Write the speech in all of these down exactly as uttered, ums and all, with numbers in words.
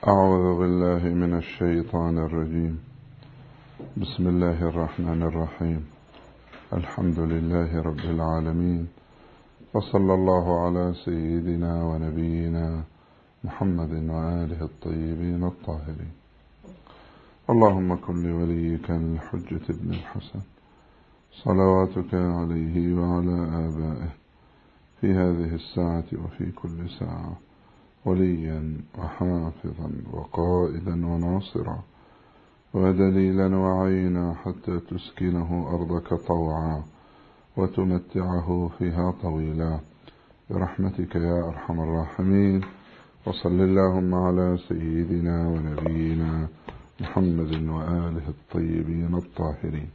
أعوذ بالله من الشيطان الرجيم. بسم الله الرحمن الرحيم. الحمد لله رب العالمين، وصلى الله على سيدنا ونبينا محمد وآله الطيبين الطاهرين. اللهم كن لوليك الحجة ابن الحسن صلواتك عليه وعلى آبائه في هذه الساعة وفي كل ساعة وليا وحافظا وقائدا وناصرا ودليلا وعينا حتى تسكنه أرضك طوعا وتمتعه فيها طويلا برحمتك يا أرحم الراحمين. وصل اللهم على سيدنا ونبينا محمد وآله الطيبين الطاهرين.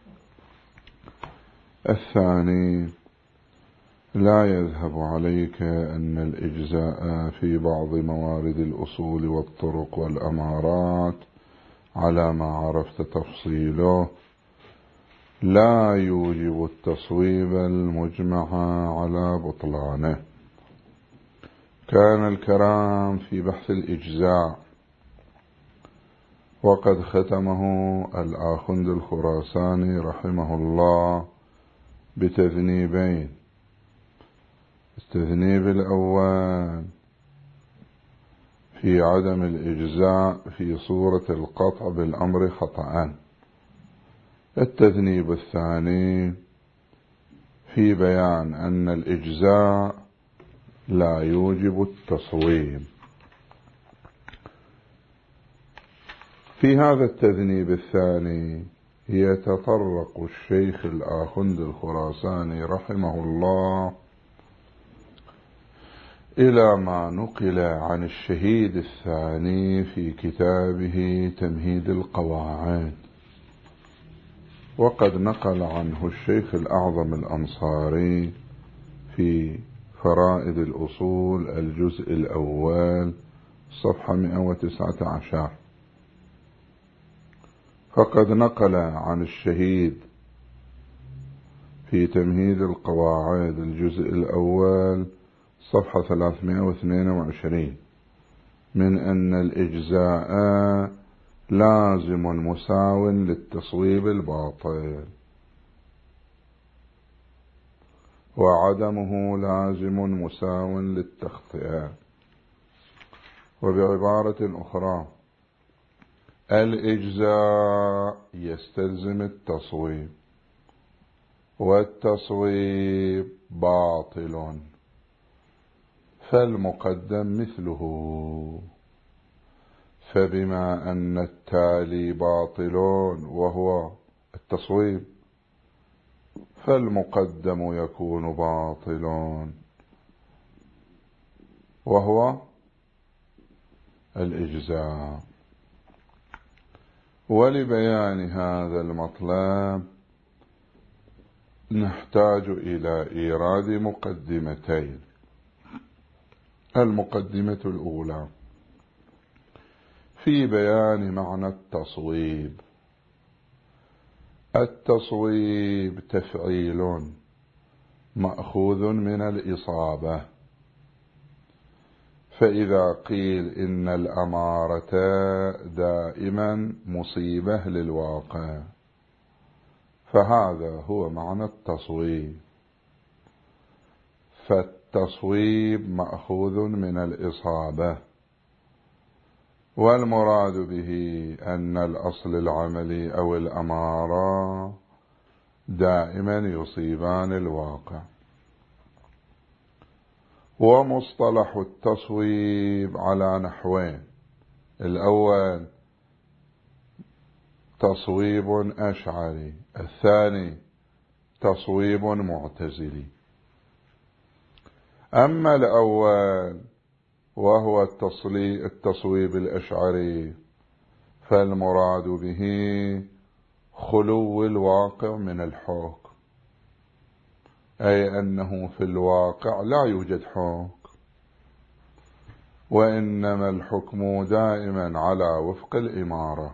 الثاني: لا يذهب عليك أن الإجزاء في بعض موارد الأصول والطرق والأمارات على ما عرفت تفصيله لا يوجب التصويب المجمع على بطلانه. كان الكلام في بحث الإجزاء، وقد ختمه الآخند الخراساني رحمه الله بتذنيبين: التذنيب الأول في عدم الإجزاء في صورة القطع بالأمر خطأ، التذنيب الثاني في بيان أن الإجزاء لا يوجب التصويب. في هذا التذنيب الثاني يتطرق الشيخ الآخند الخراساني رحمه الله إلى ما نقل عن الشهيد الثاني في كتابه تمهيد القواعد. وقد نقل عنه الشيخ الأعظم الأنصاري في فرائد الأصول الجزء الأول صفحة مئة وتسعة عشر، فقد نقل عن الشهيد في تمهيد القواعد الجزء الأول صفحة ثلاثمائة واثنين وعشرين من أن الإجزاء لازم مساو للتصويب الباطل، وعدمه لازم مساو للتخطئة. وبعبارة أخرى، الإجزاء يستلزم التصويب، والتصويب باطل، فالمقدم مثله. فبما أن التالي باطل وهو التصويب، فالمقدم يكون باطل وهو الإجزاء. ولبيان هذا المطلب نحتاج إلى إيراد مقدمتين. المقدمة الأولى في بيان معنى التصويب. التصويب تفعيل مأخوذ من الإصابة، فإذا قيل إن الأمارة دائما مصيبة للواقع فهذا هو معنى التصويب. فالتصويب مأخوذ من الإصابة، والمراد به أن الأصل العملي أو الأمارة دائما يصيبان الواقع. ومصطلح التصويب على نحوين: الأول تصويب أشعري، الثاني تصويب معتزلي. أما الأول وهو التصويب الأشعري فالمراد به خلو الواقع من الحكم، أي أنه في الواقع لا يوجد حكم، وإنما الحكم دائما على وفق الإمارة،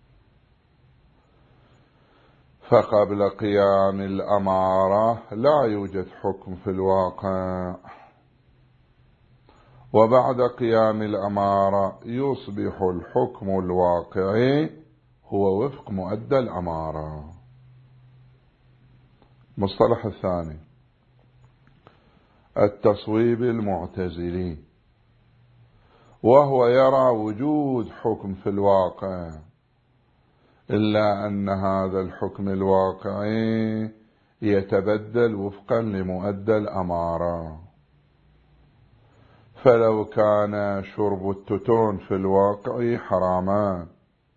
فقبل قيام الأمارة لا يوجد حكم في الواقع، وبعد قيام الأمارة يصبح الحكم الواقعي هو وفق مؤدى الأمارة. مصطلح الثاني التصويب المعتزلي، وهو يرى وجود حكم في الواقع، إلا أن هذا الحكم الواقعي يتبدل وفقا لمؤدى الأمارة. فلو كان شرب التتون في الواقع حراما،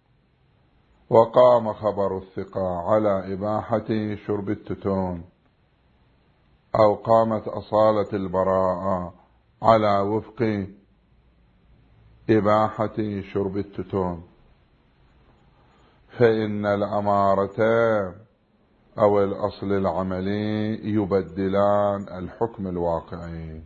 وقام خبر الثقة على إباحة شرب التتون، أو قامت أصالة البراءة على وفق إباحة شرب التتون، فإن الأمارتان أو الأصل العملي يبدلان الحكم الواقعي،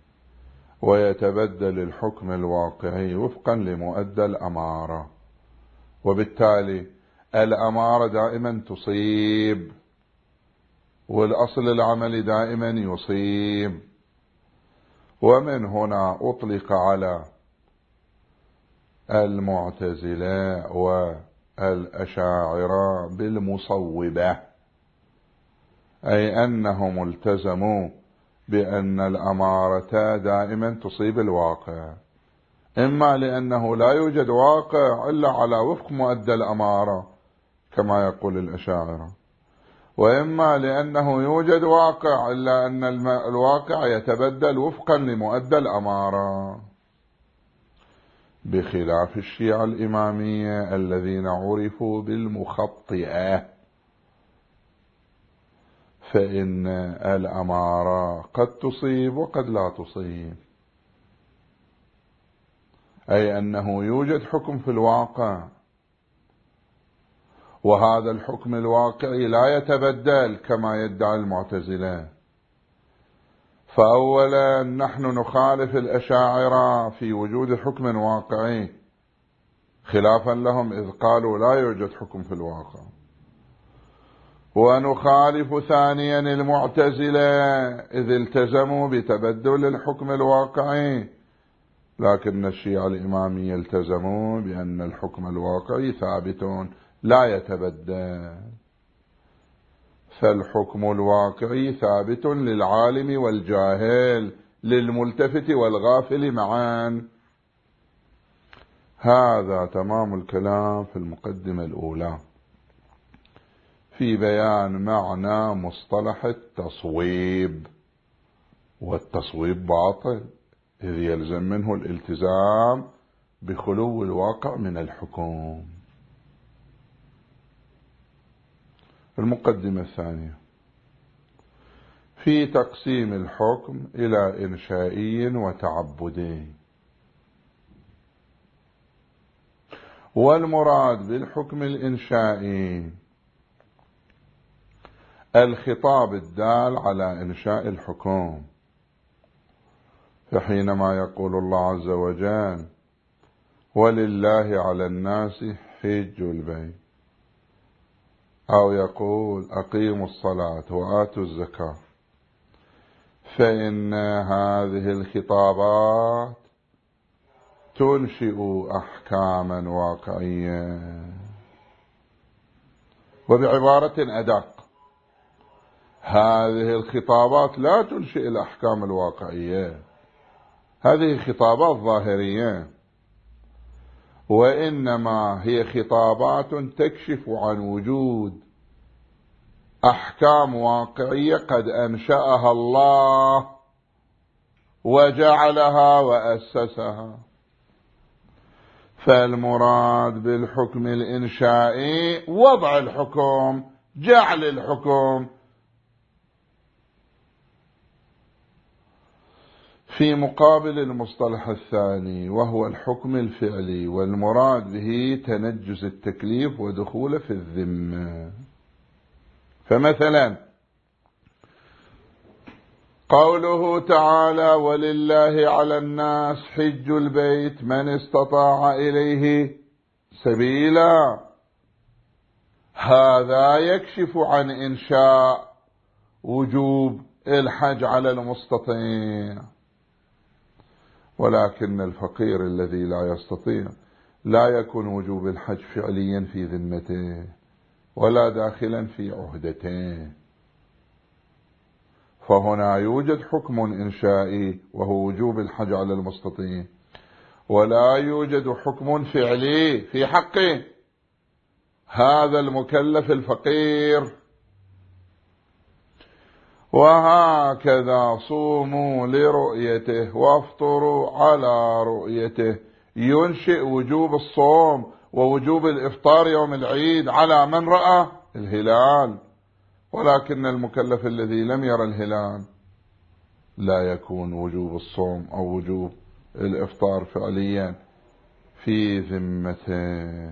ويتبدل الحكم الواقعي وفقا لمؤدى الأمارة، وبالتالي الأمارة دائما تصيب، والأصل العملي دائما يصيب. ومن هنا أطلق على المعتزلة والأشاعرة بالمصوبة، أي أنهم التزموا بأن الأمارة دائما تصيب الواقع، إما لأنه لا يوجد واقع إلا على وفق مؤدى الأمارة كما يقول الأشاعرة، وإما لأنه يوجد واقع إلا أن الواقع يتبدل وفقا لمؤدى الأمارة، بخلاف الشيعة الإمامية الذين عرفوا بالمخطئة، فإن الأمارة قد تصيب وقد لا تصيب، أي أنه يوجد حكم في الواقع، وهذا الحكم الواقعي لا يتبدل كما يدعي المعتزلة. فأولا نحن نخالف الأشاعرة في وجود حكم واقعي، خلافا لهم إذ قالوا لا يوجد حكم في الواقع. ونخالف ثانيا المعتزلة إذ التزموا بتبدل الحكم الواقعي، لكن الشيعة الإمامية التزموا بأن الحكم الواقعي ثابت لا يتبدل، فالحكم الواقعي ثابت للعالم والجاهل، للملتفت والغافل معا. هذا تمام الكلام في المقدمة الأولى في بيان معنى مصطلح التصويب. والتصويب باطل، إذ يلزم منه الالتزام بخلو الواقع من الحكم. المقدمة الثانية في تقسيم الحكم إلى إنشائي وتعبدي. والمراد بالحكم الإنشائي الخطاب الدال على إنشاء الحكم، فحينما يقول الله عز وجل ولله على الناس حج البيت، أو يقول أقيموا الصلاة وآتوا الزكاة، فإن هذه الخطابات تنشئ أحكاما واقعية. وبعبارة أدق، هذه الخطابات لا تنشئ الأحكام الواقعية، هذه خطابات ظاهرية، وإنما هي خطابات تكشف عن وجود أحكام واقعية قد أنشأها الله وجعلها وأسسها. فالمراد بالحكم الإنشائي وضع الحكم، جعل الحكم، في مقابل المصطلح الثاني وهو الحكم الفعلي، والمراد به تنجز التكليف ودخول في الذمة. فمثلا قوله تعالى ولله على الناس حج البيت من استطاع إليه سبيلا، هذا يكشف عن إنشاء وجوب الحج على المستطيع. ولكن الفقير الذي لا يستطيع لا يكون وجوب الحج فعليا في ذمته ولا داخلا في عهدته، فهنا يوجد حكم إنشائي وهو وجوب الحج على المستطيع، ولا يوجد حكم فعلي في حقه هذا المكلف الفقير. وهكذا صوموا لرؤيته وافطروا على رؤيته، ينشئ وجوب الصوم ووجوب الإفطار يوم العيد على من رأى الهلال، ولكن المكلف الذي لم يرى الهلال لا يكون وجوب الصوم أو وجوب الإفطار فعليا في ذمته.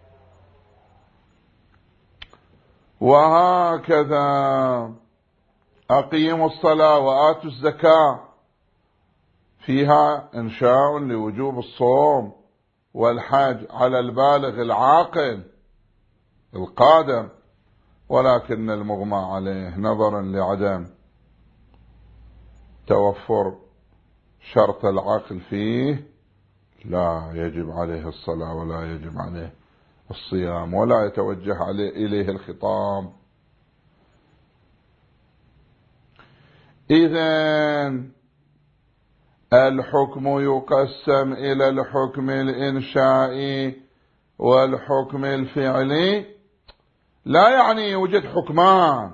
وهكذا أقيموا الصلاة وآتوا الزكاة، فيها إنشاء لوجوب الصوم والحج على البالغ العاقل القادم، ولكن المغمى عليه نظرا لعدم توفر شرط العقل فيه لا يجب عليه الصلاة ولا يجب عليه الصيام ولا يتوجه عليه إليه الخطاب. إذن الحكم يقسم إلى الحكم الإنشائي والحكم الفعلي، لا يعني يوجد حكمان،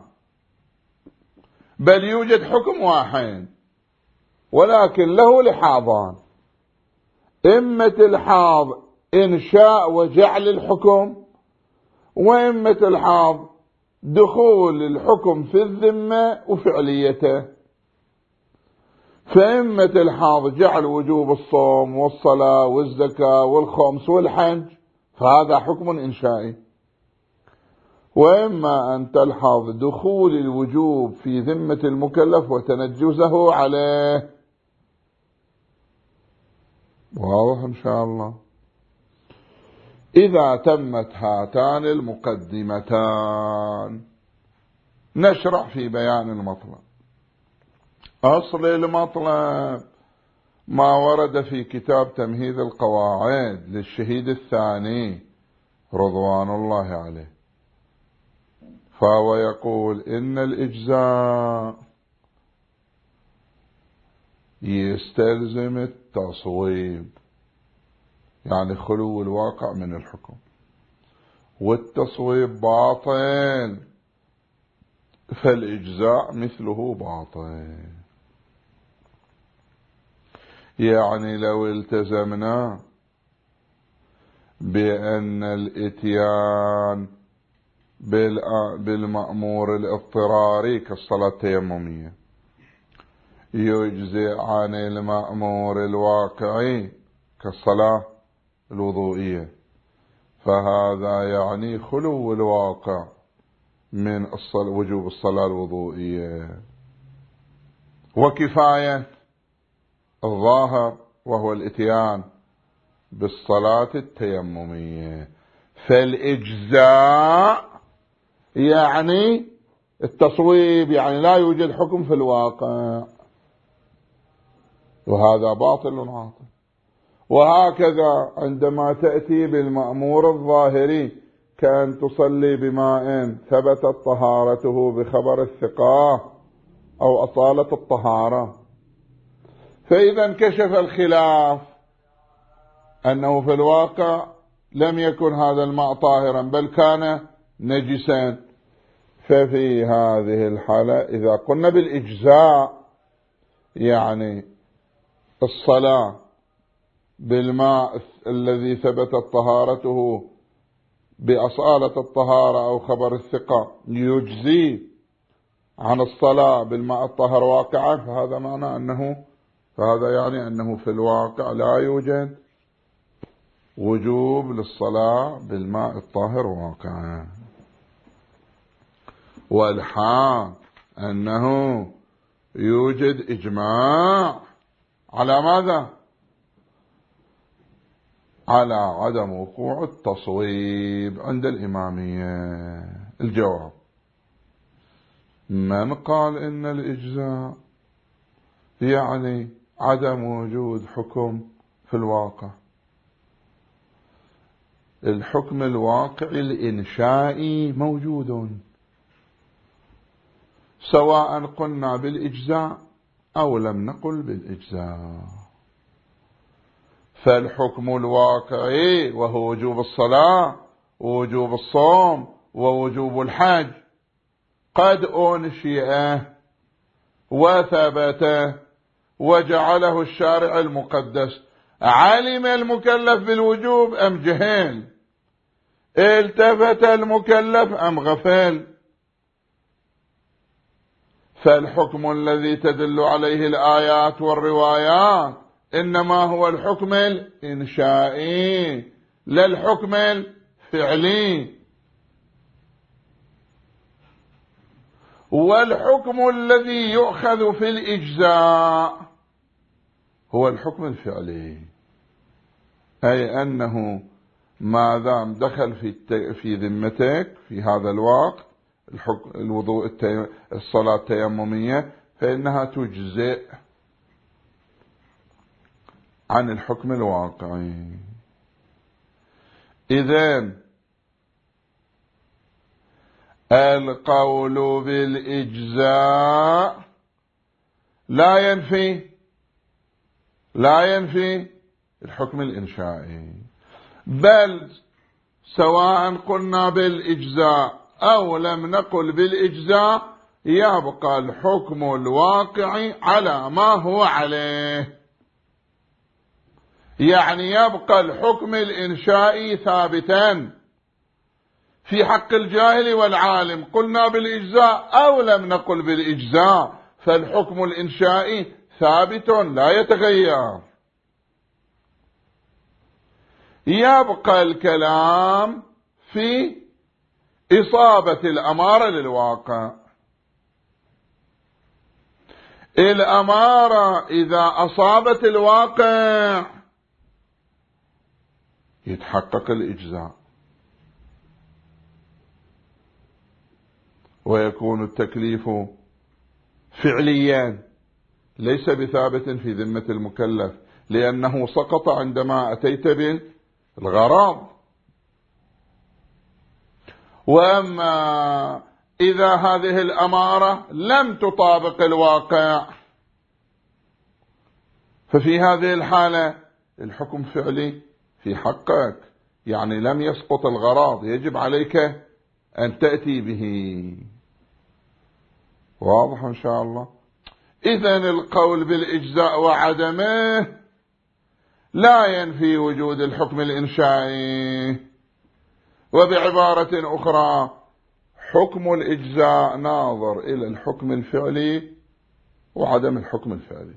بل يوجد حكم واحد ولكن له لحاظان، إما الحاظ إنشاء وجعل الحكم، وإما الحاظ دخول الحكم في الذمة وفعليته. فإما الحاظ جعل وجوب الصوم والصلاة والزكاة والخمس والحج فهذا حكم إنشائي، وإما أن تلحظ دخول الوجوب في ذمة المكلف وتنجزه عليه. واضح إن شاء الله. إذا تمت هاتان المقدمتان نشرع في بيان المطلب. أصل المطلب ما ورد في كتاب تمهيد القواعد للشهيد الثاني رضوان الله عليه، فهو يقول إن الإجزاء يستلزم التصويب، يعني خلو الواقع من الحكم، والتصويب باطل، فالإجزاء مثله باطل. يعني لو التزمنا بأن الإتيان بالمأمور الاضطراري كالصلاة التيممية يجزئ عن المأمور الواقعي كالصلاة الوضوئية، فهذا يعني خلو الواقع من وجوب الصلاة الوضوئية، وكفاية الظاهر وهو الاتيان بالصلاة التيممية. فالإجزاء يعني التصويب، يعني لا يوجد حكم في الواقع، وهذا باطل عاطل. وهكذا عندما تأتي بالمأمور الظاهري كأن تصلي بماء ثبتت طهارته بخبر الثقة أو أصالة الطهارة، فإذا انكشف الخلاف أنه في الواقع لم يكن هذا الماء طاهرا بل كان نجسا، ففي هذه الحالة إذا قلنا بالإجزاء يعني الصلاة بالماء الذي ثبتت طهارته بأصالة الطهارة أو خبر الثقة يجزي عن الصلاة بالماء الطاهر واقعا، فهذا معنى أنه فهذا يعني أنه في الواقع لا يوجد وجوب للصلاة بالماء الطاهر واقعا، والحال أنه يوجد إجماع على ماذا؟ على عدم وقوع التصويب عند الإمامية. الجواب: من قال إن الإجزاء يعني عدم وجود حكم في الواقع. الحكم الواقعي الإنشائي موجود، سواء قلنا بالإجزاء أو لم نقل بالإجزاء. فالحكم الواقعي وهو وجوب الصلاة ووجوب الصوم ووجوب الحج قد أنشئ وثبت وجعله الشارع المقدس. علم المكلف بالوجوب أم جهل؟ التفت المكلف أم غفل؟ فالحكم الذي تدل عليه الآيات والروايات إنما هو الحكم الإنشائي لا الحكم الفعلي. والحكم الذي يؤخذ في الإجزاء هو الحكم الفعلي، أي أنه ما دام دخل في في ذمتك في هذا الوقت الوضوء الصلاة التيممية فإنها تجزئ عن الحكم الواقعي. إذن القول بالإجزاء لا ينفي لا ينفي الحكم الإنشائي، بل سواء قلنا بالإجزاء أو لم نقل بالإجزاء يبقى الحكم الواقعي على ما هو عليه. يعني يبقى الحكم الإنشائي ثابتا في حق الجاهل والعالم، قلنا بالإجزاء أو لم نقل بالإجزاء، فالحكم الإنشائي ثابت لا يتغير. يبقى الكلام في إصابة الأمارة للواقع. الأمارة إذا أصابت الواقع يتحقق الإجزاء ويكون التكليف فعليا ليس بثابت في ذمة المكلف، لأنه سقط عندما أتيت بالغرض. وأما إذا هذه الأمارة لم تطابق الواقع ففي هذه الحالة الحكم فعلي في حقك، يعني لم يسقط الغرض، يجب عليك أن تأتي به. واضح إن شاء الله؟ إذن القول بالإجزاء وعدمه لا ينفي وجود الحكم الإنشائي. وبعبارة أخرى حكم الإجزاء ناظر إلى الحكم الفعلي وعدم الحكم الفعلي،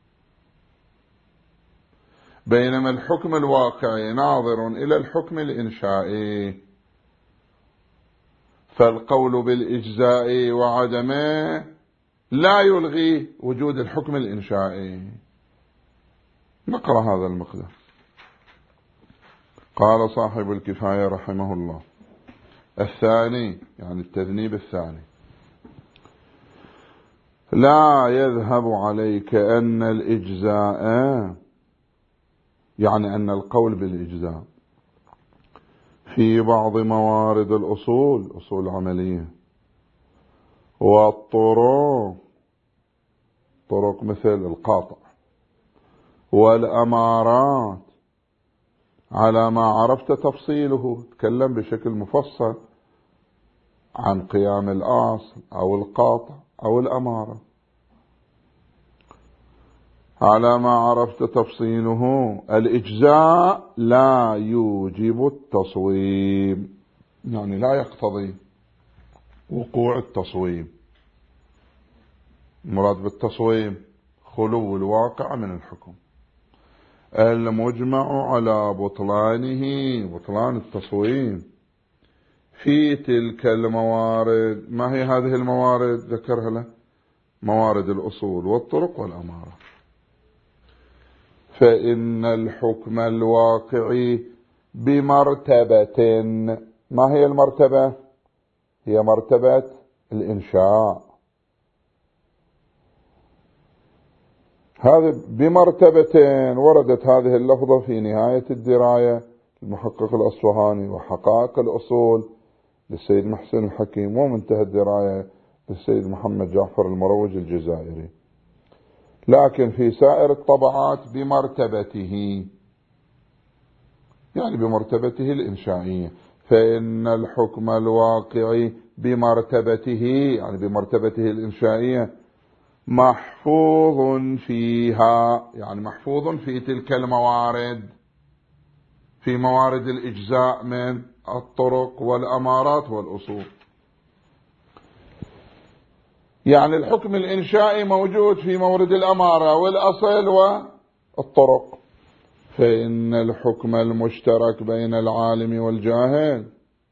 بينما الحكم الواقعي ناظر إلى الحكم الإنشائي. فالقول بالإجزاء وعدمه لا يلغي وجود الحكم الإنشائي. نقرأ هذا المقدار. قال صاحب الكفاية رحمه الله: الثاني يعني التذنيب الثاني: لا يذهب عليك أن الإجزاء، يعني أن القول بالإجزاء في بعض موارد الأصول، أصول عملية، والطرق، طرق مثل القاطع، والأمارات، على ما عرفت تفصيله، تكلم بشكل مفصل عن قيام الأصل أو القاطع أو الأمارة، على ما عرفت تفصيله. الإجزاء لا يوجب التصويب، يعني لا يقتضي وقوع التصويب. المراد بالتصويب خلو الواقع من الحكم المجمع على بطلانه، بطلان التصويب في تلك الموارد. ما هي هذه الموارد؟ ذكرها له: موارد الأصول والطرق والأمارة. فإن الحكم الواقعي بمرتبة، ما هي المرتبة؟ هي مرتبة الإنشاء. هذه بمرتبتين. وردت هذه اللفظة في نهاية الدراية المحقق الأصفهاني، وحقائق الأصول للسيد محسن الحكيم، ومنتهى الدراية للسيد محمد جعفر المروج الجزائري. لكن في سائر الطبعات بمرتبته، يعني بمرتبته الإنشائية. فإن الحكم الواقعي بمرتبته، يعني بمرتبته الإنشائية، محفوظ فيها، يعني محفوظ في تلك الموارد، في موارد الإجزاء من الطرق والأمارات والأصول. يعني الحكم الإنشائي موجود في مورد الأمارة والأصل والطرق. فإن الحكم المشترك بين العالم والجاهل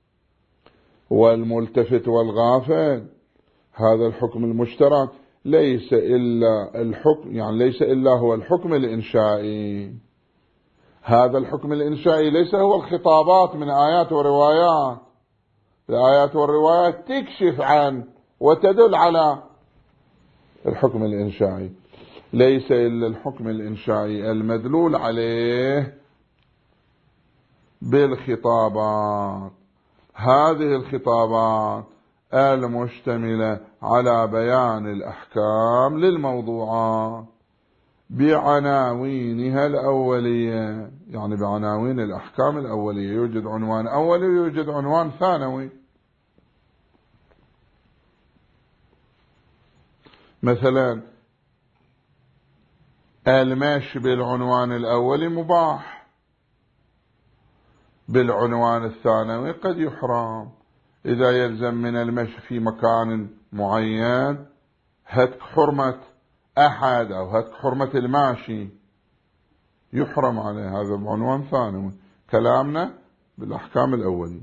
والملتفت والغافل، هذا الحكم المشترك ليس إلا الحكم، يعني ليس إلا هو الحكم الإنشائي. هذا الحكم الإنشائي ليس هو الخطابات من آيات وروايات. الآيات والروايات تكشف عن وتدل على الحكم الإنشائي، ليس إلا الحكم الإنشائي المدلول عليه بالخطابات. هذه الخطابات المشتملة على بيان الأحكام للموضوعات بعناوينها الأولية، يعني بعناوين الأحكام الأولية. يوجد عنوان أولي ويوجد عنوان ثانوي. مثلا المشي بالعنوان الأولي مباح، بالعنوان الثانوي قد يحرم، إذا يلزم من المشي في مكان معين هتك حرمة أحد أو هتك حرمة الماشي، يحرم عليه، هذا بعنوان ثانوي. كلامنا بالأحكام الأولية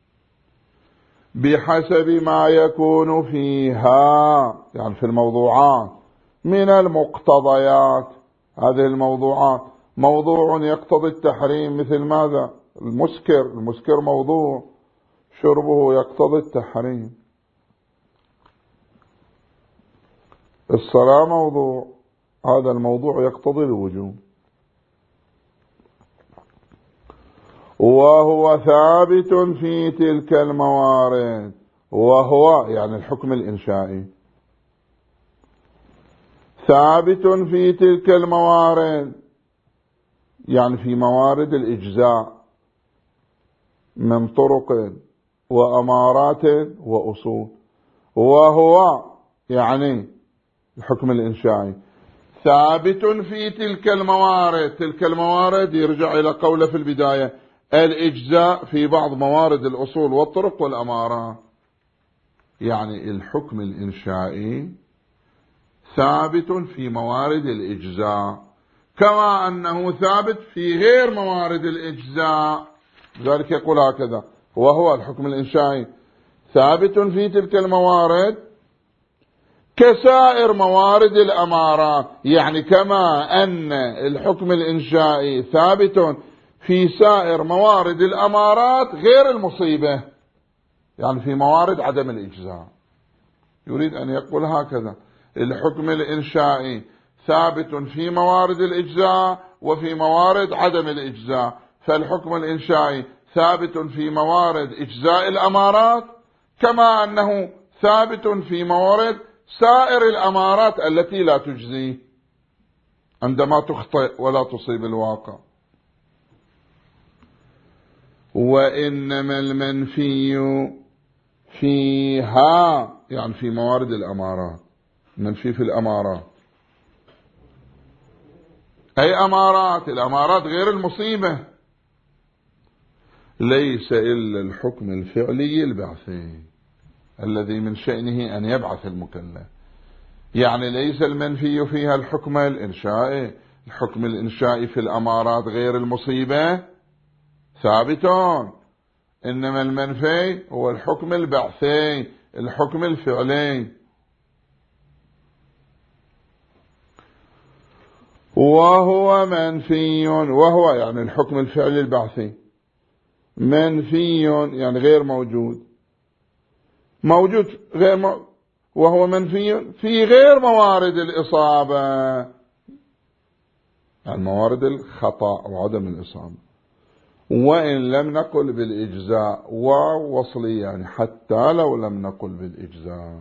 بحسب ما يكون فيها، يعني في الموضوعات من المقتضيات. هذه الموضوعات موضوع يقتضي التحريم، مثل ماذا؟ المسكر، المسكر موضوع شربه يقتضي التحريم. الصلاة موضوع، هذا الموضوع يقتضي الوجوب. وهو ثابت في تلك الموارد، وهو يعني الحكم الإنشائي ثابت في تلك الموارد، يعني في موارد الإجزاء من طرق وأمارات وأصول. وهو يعني الحكم الإنشائي ثابت في تلك الموارد. تلك الموارد يرجع إلى قوله في البداية الإجزاء في بعض موارد الأصول والطرق والأمارات. يعني الحكم الإنشائي ثابت في موارد الإجزاء، كما أنه ثابت في غير موارد الإجزاء. لذلك يقول هكذا: وهو الحكم الإنشائي ثابت في تلك الموارد كسائر موارد الأمارات. يعني كما أن الحكم الإنشائي ثابت في سائر موارد الأمارات غير المصيبة، يعني في موارد عدم الإجزاء. يريد أن يقول هكذا: الحكم الإنشائي ثابت في موارد الإجزاء وفي موارد عدم الإجزاء. فالحكم الإنشائي ثابت في موارد إجزاء الأمارات، كما أنه ثابت في موارد سائر الأمارات التي لا تجزي عندما تخطئ ولا تصيب الواقع. وإنما المنفي فيها، يعني في موارد الأمارات، منفي في الأمارات، أي أمارات، الأمارات غير المصيبة، ليس إلا الحكم الفعلي البعثي الذي من شأنه أن يبعث المكلف. يعني ليس المنفي فيها الحكم الإنشائي. الحكم الإنشائي في الأمارات غير المصيبة ثابتون، إنما المنفي هو الحكم البعثي، الحكم الفعلي. وهو منفي، وهو يعني الحكم الفعلي البعثي، منفي يعني غير موجود، موجود غير م... وهو منفي في غير موارد الإصابة. يعني موارد الخطأ وعدم الإصابة. وإن لم نقل بالإجزاء ووصلي، يعني حتى لو لم نقل بالإجزاء،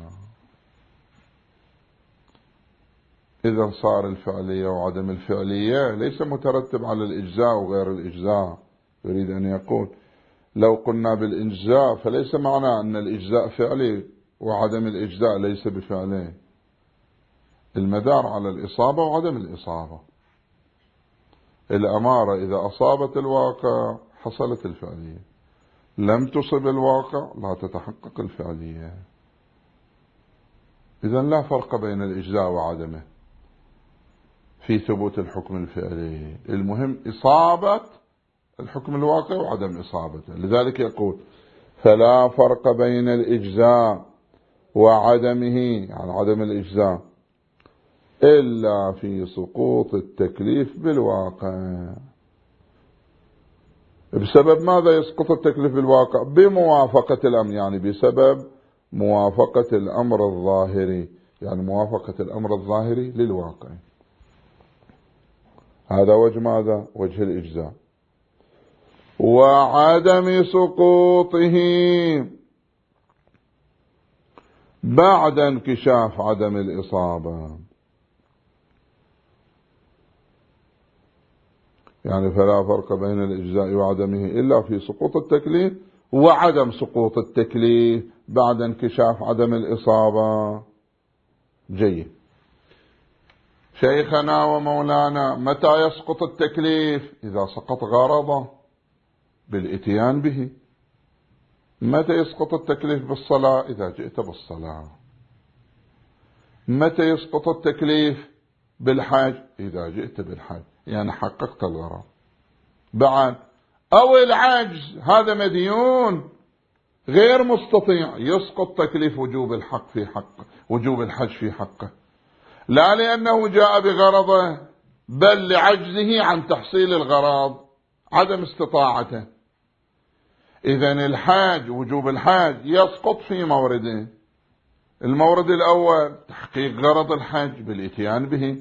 إذا صار الفعلية وعدم الفعلية ليس مترتب على الإجزاء وغير الإجزاء. يريد أن يقول لو قلنا بالإجزاء فليس معنى أن الإجزاء فعلي وعدم الإجزاء ليس بفعلي. المدار على الإصابة وعدم الإصابة. الأمارة إذا أصابت الواقع حصلت الفعلية، لم تصب الواقع لا تتحقق الفعلية. إذن لا فرق بين الإجزاء وعدمه في ثبوت الحكم الفعلي. المهم إصابة الحكم الواقع وعدم إصابته. لذلك يقول فلا فرق بين الإجزاء وعدمه، يعني عدم الإجزاء، إلا في سقوط التكليف بالواقع. بسبب ماذا يسقط التكليف بالواقع؟ بموافقة الأمر، يعني بسبب موافقة الأمر الظاهري، يعني موافقة الأمر الظاهري للواقع. هذا وجه ماذا؟ وجه الإجزاء. وعدم سقوطه بعد انكشاف عدم الإصابة، يعني فلا فرق بين الإجزاء وعدمه إلا في سقوط التكليف وعدم سقوط التكليف بعد انكشاف عدم الإصابة. جيد. شيخنا ومولانا، متى يسقط التكليف؟ إذا سقط غرضه بالإتيان به. متى يسقط التكليف بالصلاة؟ إذا جئت بالصلاة. متى يسقط التكليف بالحج؟ إذا جئت بالحج، يعني حققت الغرض. بعد أو العجز، هذا مديون غير مستطيع، يسقط تكليف وجوب الحق في حقه، وجوب الحج في حقه، لا لأنه جاء بغرضه بل لعجزه عن تحصيل الغرض، عدم استطاعته. إذن الحاج، وجوب الحاج يسقط في موردين: المورد الأول تحقيق غرض الحج بالإتيان به،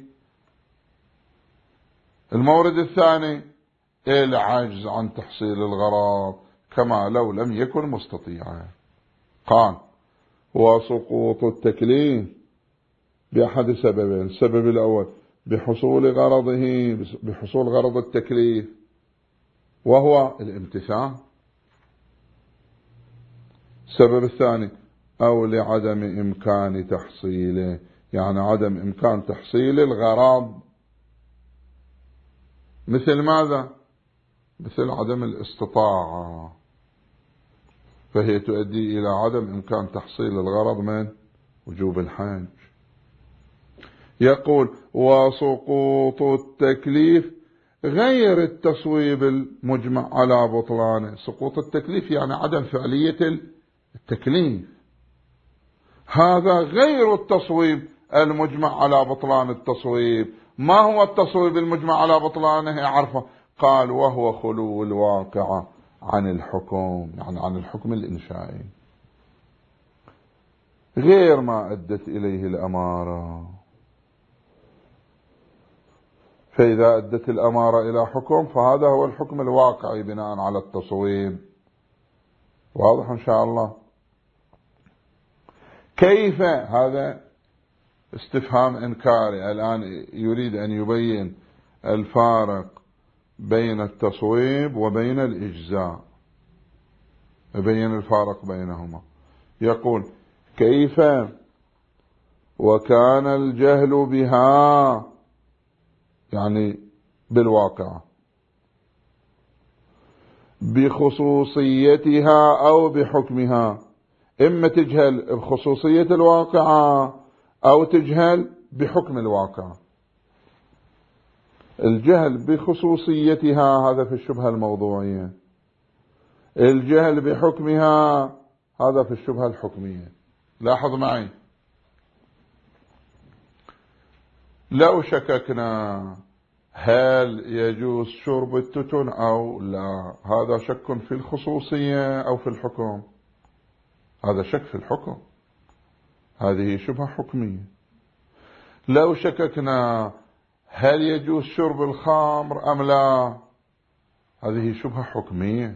المورد الثاني العجز عن تحصيل الغرض كما لو لم يكن مستطيعا. قال وسقوط التكليف بأحد سببين: السبب الأول بحصول غرضه، بحصول غرض التكليف وهو الامتثال. السبب الثاني أو لعدم إمكان تحصيله، يعني عدم إمكان تحصيل الغرض. مثل ماذا؟ مثل عدم الاستطاعة، فهي تؤدي إلى عدم إمكان تحصيل الغرض من وجوب الحج. يقول وسقوط التكليف غير التصويب المجمع على بطلانه. سقوط التكليف يعني عدم فعلية التكليف، هذا غير التصويب المجمع على بطلان التصويب. ما هو التصويب المجمع على بطلانه؟ يعرفه. قال وهو خلو الواقع عن الحكم، يعني عن الحكم الإنشائي، غير ما أدت إليه الأمارة. فإذا أدت الأمارة إلى حكم فهذا هو الحكم الواقعي بناء على التصويب. واضح إن شاء الله؟ كيف؟ هذا استفهام إنكاري. الآن يريد أن يبين الفارق بين التصويب وبين الإجزاء، يبين الفارق بينهما. يقول كيف وكان الجهل بها، يعني بالواقع، بخصوصيتها أو بحكمها. إما تجهل بخصوصية الواقعة أو تجهل بحكم الواقع. الجهل بخصوصيتها هذا في الشبهة الموضوعية، الجهل بحكمها هذا في الشبهة الحكمية. لاحظ معي، لو شككنا هل يجوز شرب التتن أو لا، هذا شك في الخصوصية أو في الحكم؟ هذا شك في الحكم، هذه شبهة حكمية. لو شككنا هل يجوز شرب الخمر أم لا؟ هذه شبهة حكمية،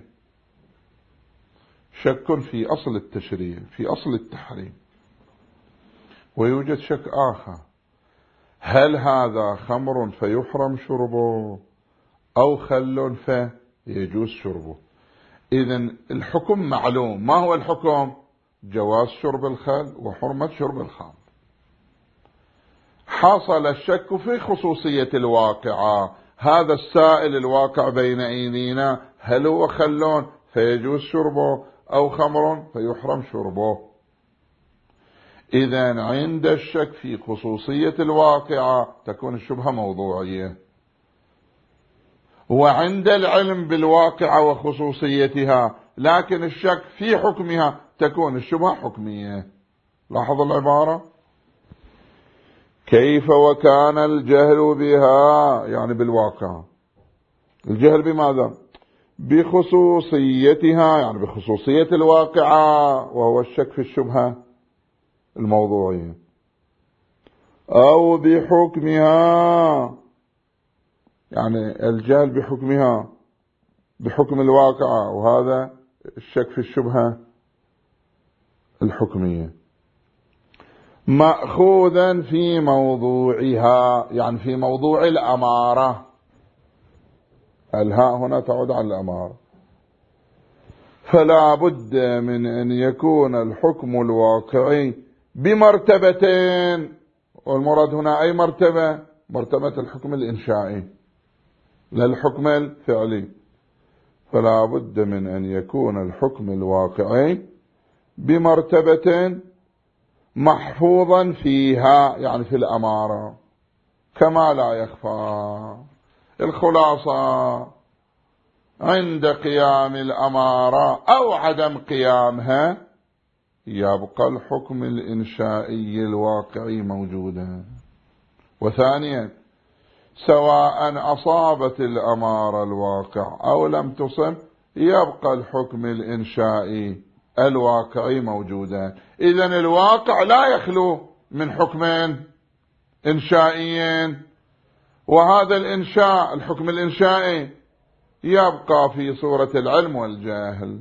شك في أصل التشريع، في أصل التحريم. ويوجد شك آخر، هل هذا خمر فيحرم شربه أو خل فيجوز شربه؟ إذن الحكم معلوم. ما هو الحكم؟ جواز شرب الخل وحرمة شرب الخمر. حصل الشك في خصوصية الواقعة، هذا السائل الواقع بين أيدينا هل هو خل فيجوز شربه أو خمر فيحرم شربه؟ إذن عند الشك في خصوصية الواقعة تكون الشبهة موضوعية، وعند العلم بالواقعة وخصوصيتها لكن الشك في حكمها تكون الشبهة حكمية. لاحظ العبارة، كيف وكان الجهل بها، يعني بالواقع. الجهل بماذا؟ بخصوصيتها، يعني بخصوصية الواقعة، وهو الشك في الشبهة الموضوعية، أو بحكمها، يعني الجهل بحكمها بحكم الواقعة، وهذا الشك في الشبهة الحكمية. مأخوذا في موضوعها، يعني في موضوع الأمارة. الهاء هنا تعود على الأمارة. فلا بد من أن يكون الحكم الواقعي بمرتبتين، والمراد هنا أي مرتبة؟ مرتبة الحكم الإنشائي لا الحكم الفعلي. فلا بد من أن يكون الحكم الواقعي بمرتبة محفوظا فيها، يعني في الأمارة، كما لا يخفى. الخلاصة، عند قيام الأمارة أو عدم قيامها يبقى الحكم الإنشائي الواقعي موجودا. وثانيا، سواء أصابت الأمارة الواقع أو لم تصب يبقى الحكم الإنشائي الواقعي موجودا. إذن الواقع لا يخلو من حكمين إنشائيين، وهذا الإنشاء الحكم الإنشائي يبقى في صورة العلم والجهل،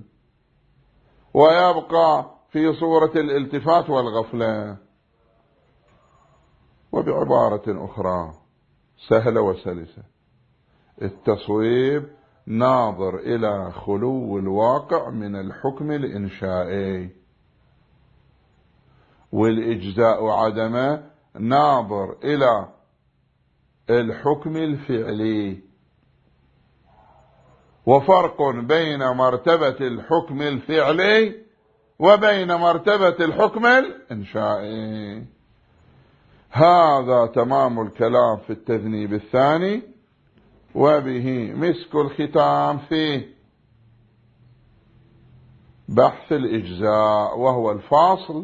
ويبقى في صورة الالتفات والغفلة. وبعبارة أخرى سهلة وسلسة، التصويب ناظر إلى خلو الواقع من الحكم الإنشائي، والإجزاء عدمه ناظر إلى الحكم الفعلي. وفرق بين مرتبة الحكم الفعلي وبين مرتبة الحكم الإنشائي. هذا تمام الكلام في التذنيب الثاني، وبه مسك الختام في بحث الإجزاء، وهو الفاصل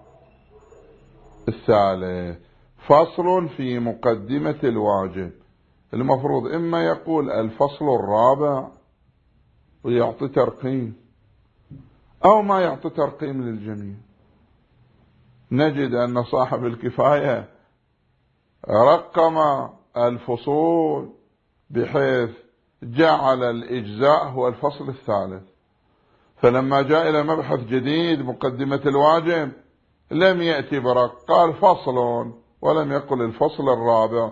الثالث، فصل في مقدمة الواجب. المفروض إما يقول الفصل الرابع ويعطي ترقيم، أو ما يعطي ترقيم للجميع. نجد أن صاحب الكفاية رقم الفصول بحيث جعل الإجزاء هو الفصل الثالث، فلما جاء إلى مبحث جديد مقدمة الواجب لم يأتي برق، قال فصل ولم يقل الفصل الرابع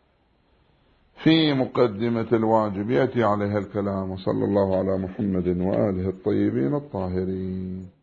في مقدمة الواجب. يأتي عليها الكلام. وصلى الله على محمد وآله الطيبين الطاهرين.